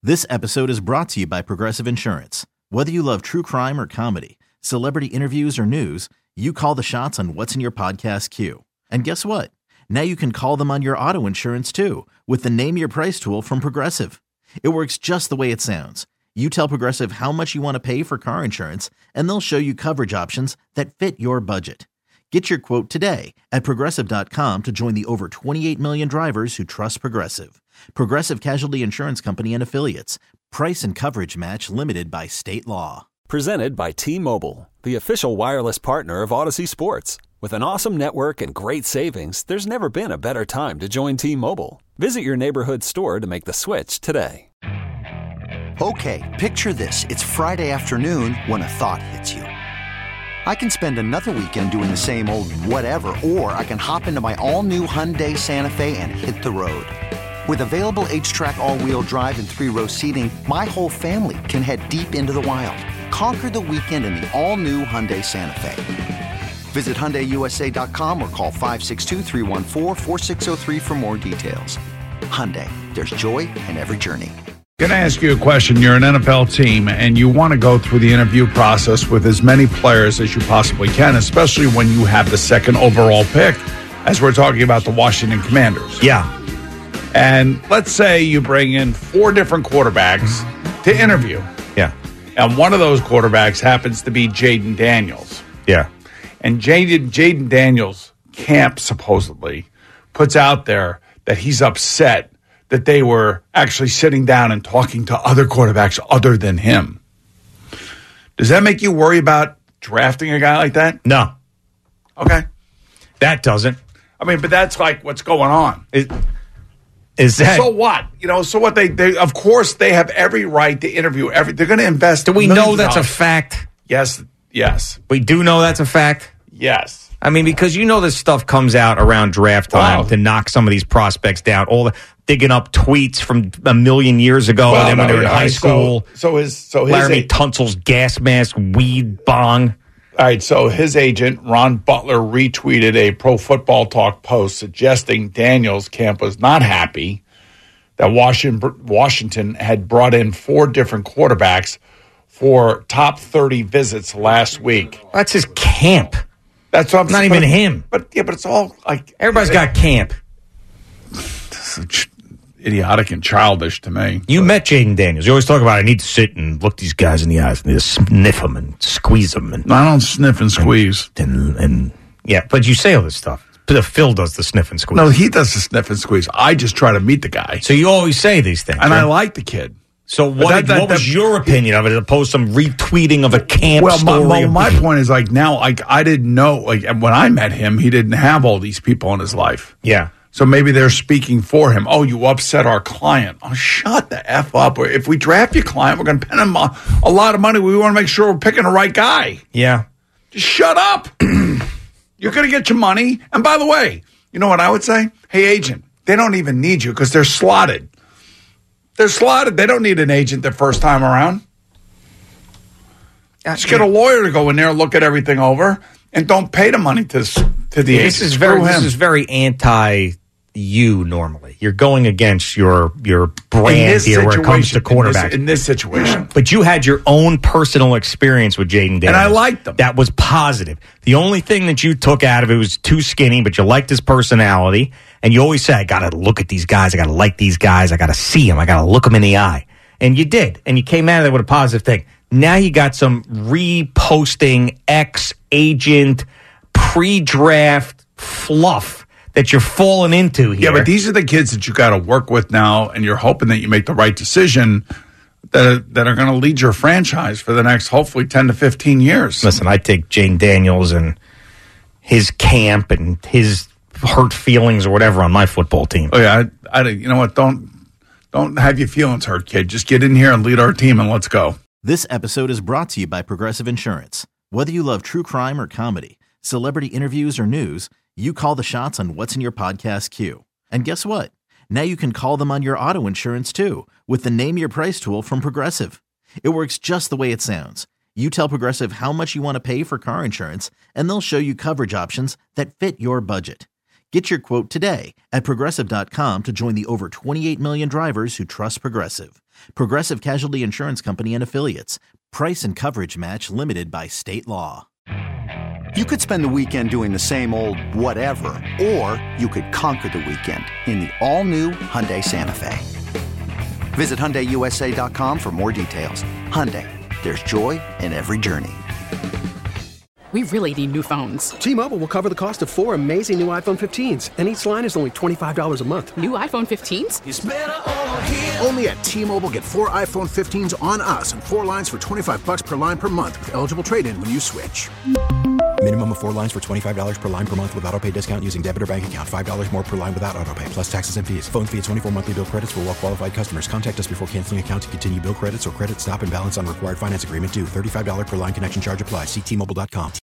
This episode is brought to you by Progressive Insurance. Whether you love true crime or comedy, celebrity interviews or news, you call the shots on what's in your podcast queue. And guess what? Now you can call them on your auto insurance too with the Name Your Price tool from Progressive. It works just the way it sounds. You tell Progressive how much you want to pay for car insurance, and they'll show you coverage options that fit your budget. Get your quote today at Progressive.com to join the over 28 million drivers who trust Progressive. Progressive Casualty Insurance Company and Affiliates. Price and coverage match limited by state law. Presented by T-Mobile, the official wireless partner of Odyssey Sports. With an awesome network and great savings, there's never been a better time to join T-Mobile. Visit your neighborhood store to make the switch today. Okay, picture this. It's Friday afternoon when a thought hits you. I can spend another weekend doing the same old whatever, or I can hop into my all-new Hyundai Santa Fe and hit the road. With available H-Track all-wheel drive and 3-row seating, my whole family can head deep into the wild. Conquer the weekend in the all-new Hyundai Santa Fe. Visit HyundaiUSA.com or call 562-314-4603 for more details. Hyundai, there's joy in every journey. I'm going to ask you a question. You're an NFL team, and you want to go through the interview process with as many players as you possibly can, especially when you have the second overall pick, as we're talking about the Washington Commanders. Yeah. And let's say you bring in 4 different quarterbacks to interview. Yeah. And one of those quarterbacks happens to be Jaden Daniels. Yeah. And Jaden Daniels' camp supposedly puts out there that he's upset that they were actually sitting down and talking to other quarterbacks other than him. Does that make you worry about drafting a guy like that? No. Okay. That doesn't. I mean, but that's like what's going on. Is that so what? You know, so what they of course they have every right to interview they're going to invest. Do we know that's a fact? Yes. We do know that's a fact? Yes. I mean, because you know this stuff comes out around draft time to knock some of these prospects down. All the digging up tweets from a million years ago when they were in high school. So his Laramie Tunsil's gas mask, weed bong. All right, so his agent, Ron Butler, retweeted a Pro Football Talk post suggesting Daniels' camp was not happy that Washington had brought in 4 different quarterbacks for top 30 visits last week. That's his camp. That's what I'm not even him. But it's all like everybody's got camp. It's idiotic and childish to me. You met Jaden Daniels. You always talk about I need to sit and look these guys in the eyes and sniff them and squeeze them. And I don't sniff and squeeze. And yeah, but you say all this stuff. Phil does the sniff and squeeze. No, he does the sniff and squeeze. I just try to meet the guy. So you always say these things. And right? I like the kid. So what was your opinion of it as opposed to some retweeting of a camp story? My point is now I didn't know when I met him, he didn't have all these people in his life. Yeah. So maybe they're speaking for him. Oh, you upset our client. Oh, shut the F up. If we draft your client, we're going to pay him a lot of money. We want to make sure we're picking the right guy. Yeah. Just shut up. You're going to get your money. And by the way, you know what I would say? Hey, agent, they don't even need you because they're slotted. They're slotted. They don't need an agent the first time around. Just get a lawyer to go in there and look at everything over, and don't pay the money to the agent. This is very anti you normally. You're going against your brand here where it comes to quarterbacks. In this situation. But you had your own personal experience with Jaden Daniels. And I liked them. That was positive. The only thing that you took out of it was too skinny, but you liked his personality. And you always say, I got to look at these guys. I got to like these guys. I got to see them. I got to look them in the eye. And you did. And you came out of there with a positive thing. Now you got some reposting ex-agent pre-draft fluff that you're falling into here. Yeah, but these are the kids that you got to work with now, and you're hoping that you make the right decision that are going to lead your franchise for the next, hopefully, 10 to 15 years. Listen, I take Jaden Daniels and his camp and his hurt feelings or whatever on my football team. Oh, yeah. I you know what? Don't have your feelings hurt, kid. Just get in here and lead our team, and let's go. This episode is brought to you by Progressive Insurance. Whether you love true crime or comedy, celebrity interviews or news, you call the shots on what's in your podcast queue. And guess what? Now you can call them on your auto insurance too with the Name Your Price tool from Progressive. It works just the way it sounds. You tell Progressive how much you want to pay for car insurance, and they'll show you coverage options that fit your budget. Get your quote today at Progressive.com to join the over 28 million drivers who trust Progressive. Progressive Casualty Insurance Company and Affiliates. Price and coverage match limited by state law. You could spend the weekend doing the same old whatever, or you could conquer the weekend in the all-new Hyundai Santa Fe. Visit HyundaiUSA.com for more details. Hyundai, there's joy in every journey. We really need new phones. T-Mobile will cover the cost of 4 amazing new iPhone 15s, and each line is only $25 a month. New iPhone 15s? It's better over here. Only at T-Mobile, get 4 iPhone 15s on us and 4 lines for $25 per line per month with eligible trade-in when you switch. Minimum of 4 lines for $25 per line per month with autopay discount using debit or bank account. $5 more per line without autopay, plus taxes and fees. Phone fee at 24 monthly bill credits for well-qualified customers. Contact us before canceling account to continue bill credits or credit stop and balance on required finance agreement due. $35 per line connection charge applies. See T-Mobile.com.